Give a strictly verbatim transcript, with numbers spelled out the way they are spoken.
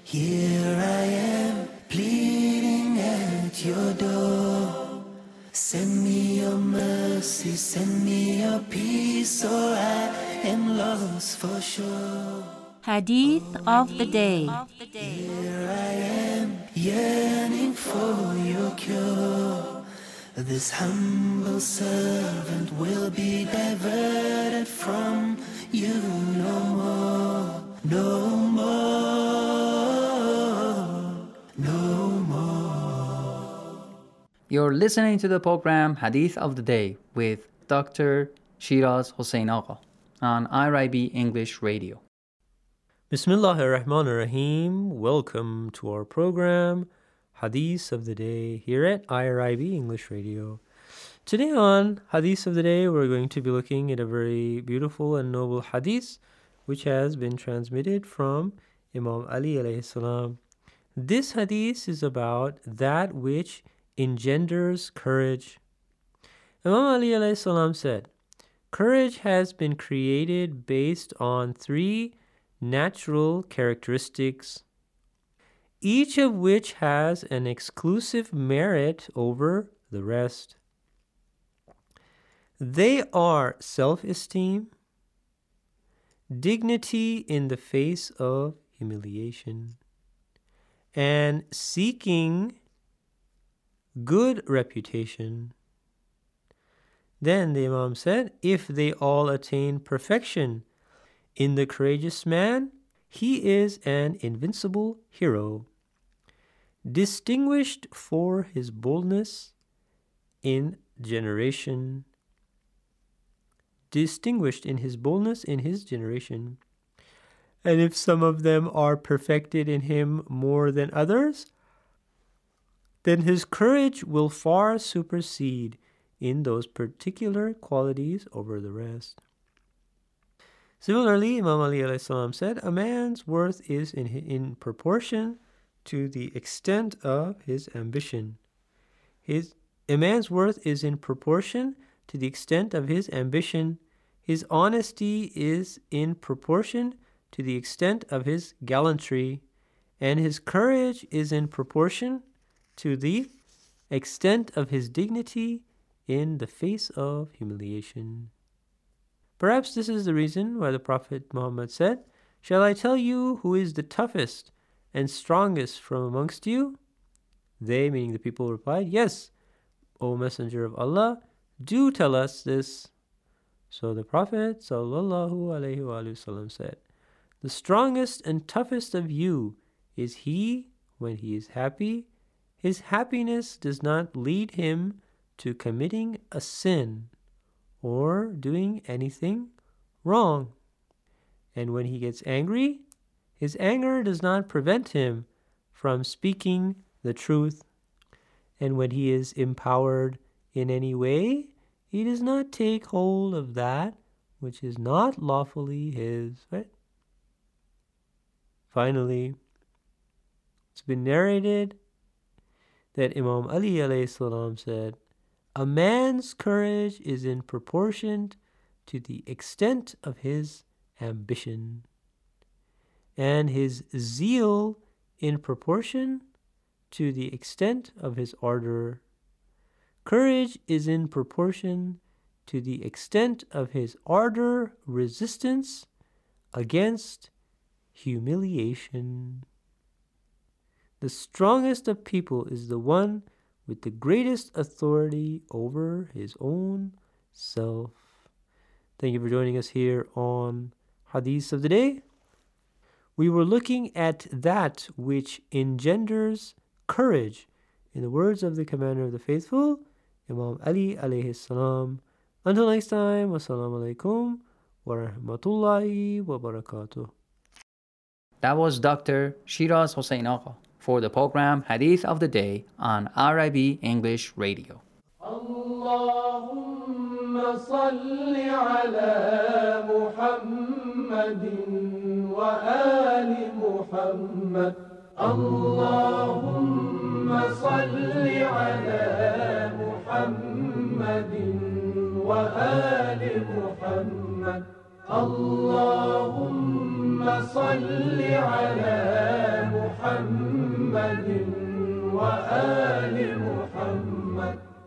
Here I am, pleading at your door. Send me your mercy, send me your peace, or I am lost for sure. Hadith of the day. Here I am, yearning for your cure. This humble servant will be diverted from you no more, no more, no more. You're listening to the program Hadith of the Day with Doctor Shiraz Hossein Agha on I R I B English Radio. Bismillahir Rahmanir Rahim. Welcome to our program Hadith of the Day here at I R I B English Radio. Today on Hadith of the Day, we're going to be looking at a very beautiful and noble hadith which has been transmitted from Imam Ali alayhi salam. This hadith is about that which engenders courage. Imam Ali alayhi salam said, "Courage has been created based on three natural characteristics, each of which has an exclusive merit over the rest. They are self-esteem, dignity in the face of humiliation, and seeking good reputation." Then the Imam said, if they all attain perfection in the courageous man, he is an invincible hero, distinguished for his boldness in generation, distinguished in his boldness in his generation. And if some of them are perfected in him more than others, then his courage will far supersede in those particular qualities over the rest. Similarly, Imam Ali alayhi salam said, a man's worth is in, in proportion to the extent of his ambition. His, a man's worth is in proportion to the extent of his ambition. His honesty is in proportion to the extent of his gallantry, and his courage is in proportion to the extent of his dignity in the face of humiliation. Perhaps this is the reason why the Prophet Muhammad said, "Shall I tell you who is the toughest and strongest from amongst you?" They, meaning the people, replied, "Yes, O Messenger of Allah, do tell us this." So the Prophet sallallahu alaihi wasallam said, "The strongest and toughest of you is he when he is happy. His happiness does not lead him to committing a sin or doing anything wrong. And when he gets angry, his anger does not prevent him from speaking the truth. And when he is empowered in any way, he does not take hold of that which is not lawfully his." Right? Finally, it's been narrated that Imam Ali alayhi salam said, "A man's courage is in proportion to the extent of his ambition, and his zeal in proportion to the extent of his ardor. Courage is in proportion to the extent of his ardor, resistance against humiliation. The strongest of people is the one with the greatest authority over his own self." Thank you for joining us here on Hadith of the Day. We were looking at that which engenders courage in the words of the Commander of the Faithful, Imam Ali alayhi salam. Until next time, wassalamu alaikum wa rahmatullahi wa barakatuh. That was Doctor Shiraz Hossein Agha for the program Hadith of the Day on I R I B English Radio. Allahumma salli ala Muhammadin wa ali Muhammad. Allahumma salli ala Muhammadin wa ali Muhammad. Allahumma salli ala Muhammadin محمد وآل محمد